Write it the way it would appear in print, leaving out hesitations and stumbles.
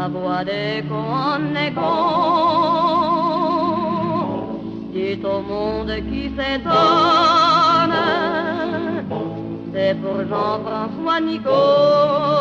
la voix d'écho en écho. Dit au monde qui s'étonne, c'est pour Jean-François Nico.